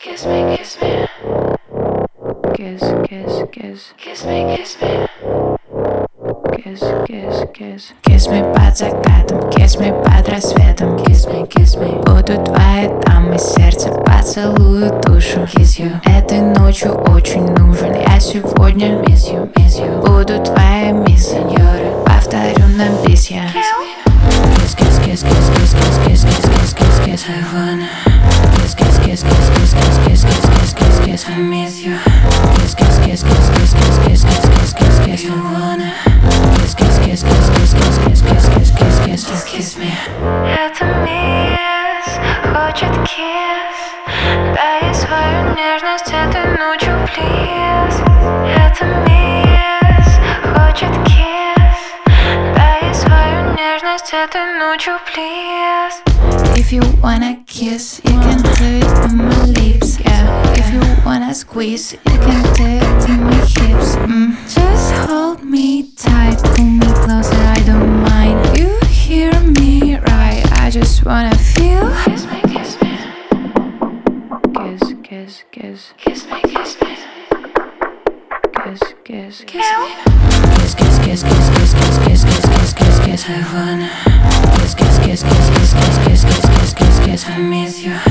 Kiss me, kiss me. Kiss, kiss, kiss. Kiss me, kiss me. Kiss, kiss, kiss. Kiss me под закатом, kiss me под рассветом. Kiss me, kiss me. Буду твоей дамой, сердце поцелую душу. Kiss you. Этой ночью очень нужен я сегодня. Miss you, miss you. Буду твоей мисс, Сеньора. повторю на бис я. Kiss me. Kiss, kiss, kiss, kiss, kiss, kiss, kiss, kiss, kiss, kiss, kiss. I wanna. Kiss, kiss, kiss, kiss, kiss, kiss, kiss, kiss, kiss, kiss, kiss. I miss you. Kiss, kiss, kiss, kiss, kiss, kiss, kiss, kiss, kiss, kiss, kiss. You wanna. Kiss, kiss, kiss, kiss, kiss, kiss, kiss, kiss, kiss, kiss, kiss. Just kiss me. Это мисс хочет кисс. Дай свою нежность этой ночью, плиз. Это мисс хочет кисс. Дай свою нежность этой ночью, плиз. If you wanna kiss, you can do it on my lips, yeah. If you wanna squeeze, you can do it to my hips. Just hold me tight, pull me closer, I don't mind. You hear me right, I just wanna feel. Kiss me, kiss me. Kiss, kiss, kiss. Kiss me, kiss me. Kiss, kiss, Kiss me. Kiss, kiss, kiss, kiss, kiss, kiss, kiss, kiss, kiss, kiss, kiss. I wanna. Kiss, kiss, kiss, kiss, kiss, kiss, kiss, kiss, kiss, kiss, kiss. I miss you.